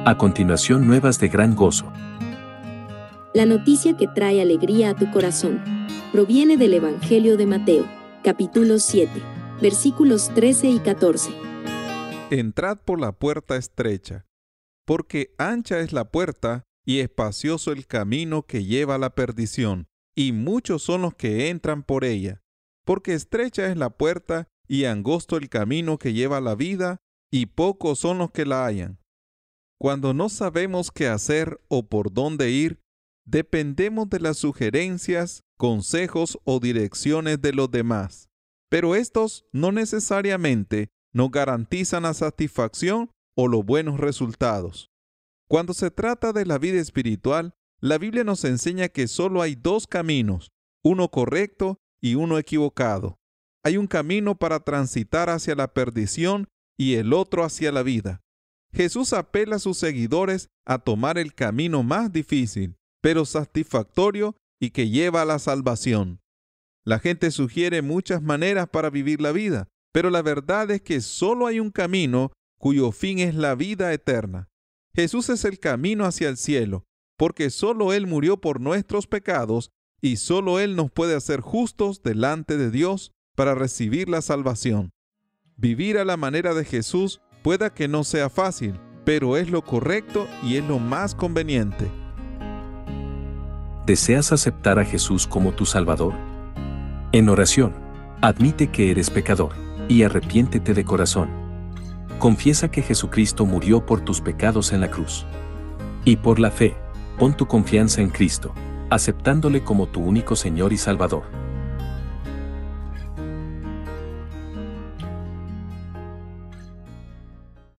A continuación, nuevas de gran gozo. La noticia que trae alegría a tu corazón proviene del Evangelio de Mateo, capítulo 7, versículos 13 y 14. Entrad por la puerta estrecha, porque ancha es la puerta y espacioso el camino que lleva a la perdición, y muchos son los que entran por ella. Porque estrecha es la puerta y angosto el camino que lleva a la vida, y pocos son los que la hallan. Cuando no sabemos qué hacer o por dónde ir, dependemos de las sugerencias, consejos o direcciones de los demás. Pero estos no necesariamente nos garantizan la satisfacción o los buenos resultados. Cuando se trata de la vida espiritual, la Biblia nos enseña que solo hay dos caminos, uno correcto y uno equivocado. Hay un camino para transitar hacia la perdición y el otro hacia la vida. Jesús apela a sus seguidores a tomar el camino más difícil, pero satisfactorio y que lleva a la salvación. La gente sugiere muchas maneras para vivir la vida, pero la verdad es que solo hay un camino cuyo fin es la vida eterna. Jesús es el camino hacia el cielo, porque solo Él murió por nuestros pecados y solo Él nos puede hacer justos delante de Dios para recibir la salvación. Vivir a la manera de Jesús pueda que no sea fácil, pero es lo correcto y es lo más conveniente. ¿Deseas aceptar a Jesús como tu Salvador? En oración, admite que eres pecador y arrepiéntete de corazón. Confiesa que Jesucristo murió por tus pecados en la cruz. Y por la fe, pon tu confianza en Cristo, aceptándole como tu único Señor y Salvador.